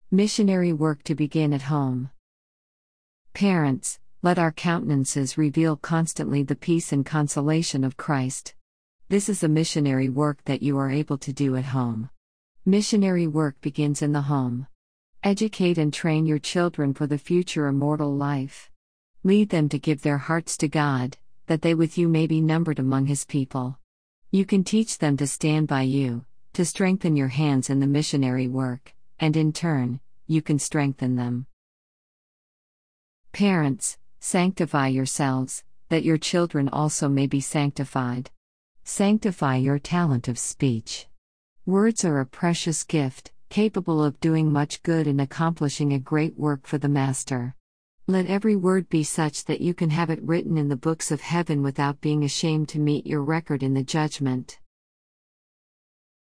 Missionary work to begin at home. Parents, let our countenances reveal constantly the peace and consolation of Christ. This is a missionary work that you are able to do at home. Missionary work begins in the home. Educate and train your children for the future immortal life. Lead them to give their hearts to God, that they with you may be numbered among His people. You can teach them to stand by you, to strengthen your hands in the missionary work, and in turn, you can strengthen them. Parents, sanctify yourselves, that your children also may be sanctified. Sanctify your talent of speech. Words are a precious gift, capable of doing much good and accomplishing a great work for the Master. Let every word be such that you can have it written in the books of heaven without being ashamed to meet your record in the judgment.